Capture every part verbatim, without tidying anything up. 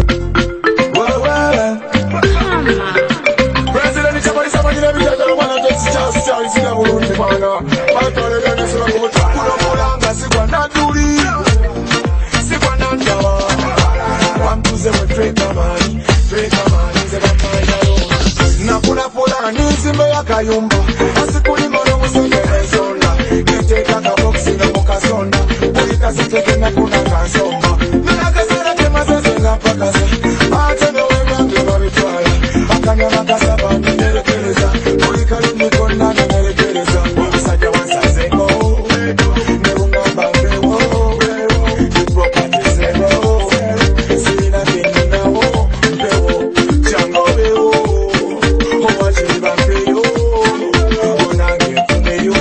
Well, well. President, it's about somebody that we don't want to just just just see the world in Mana. I told you that it's not going to put up on the Sigwana Duri. Sigwana Dawa. One to seven, three, come on. Three, come on. It's about my own. Nakuna Pola, Nizimba Kayumba. Asikuni Moro Musonga Sonda. Take a box in a boca sonda. Ulika siteke na kuna kasomba. Nakasara kema sasa na pakasa. Acha no wega ngiba bitwala. Akanya makasa bani nerekereza. Ulika lumi kona na nerekereza. Saja wansa zeko. Neunga bangewo. Property zero. Sina kinina wo. Bewo. Chango bewo. Hoa chiba beyo. Onage kumeyo.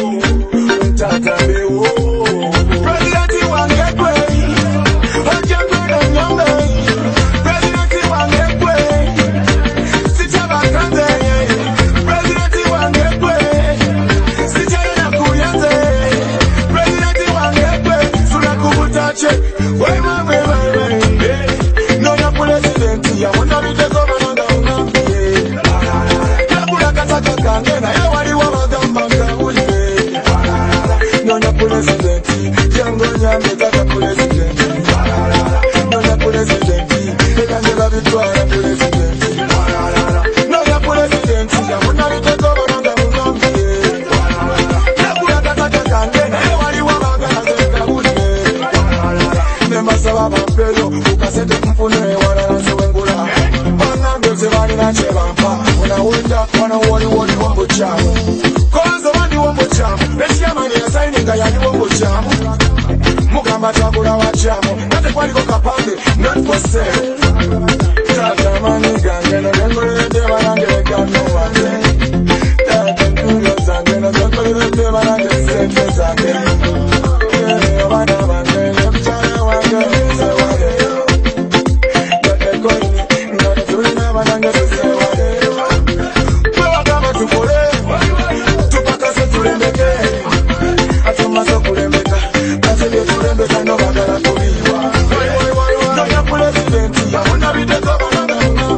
Mugamba chakula wachamu nate kwaliko kapande not for sale tata mani gange no ngolete banange kano wate tata ndulo zange no ngolete banange sente zange wana bange mchana wange se wale tata koni ngone tulina banange se wale kwa kama tukole tupaka se tulembeke atuma so kulembeka no bagala kubiwa no ya president ya una bide governor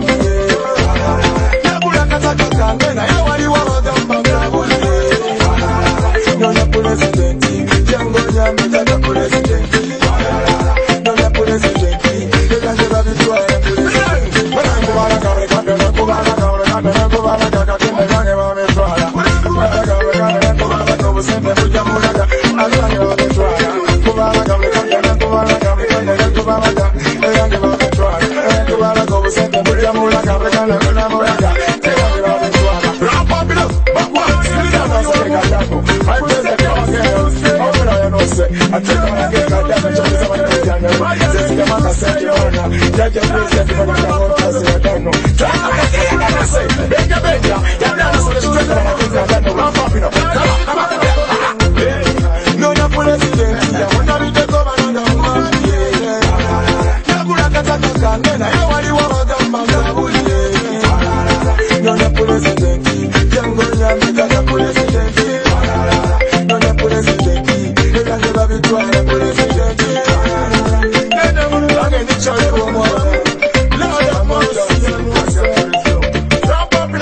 ya kula kataka kange na ya wali wa bagamba ngabule no ya president jango ya mtaka president no ya president de kange ba bitwa ya president bana kubala kabre kabre kubala kabre kabre kubala kaka kende kange ba metwala kubala kabre kabre kubala ko busende kujamula azange ba metwala kubala kabre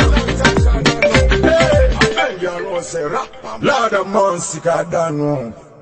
Lord of Monsika Dano.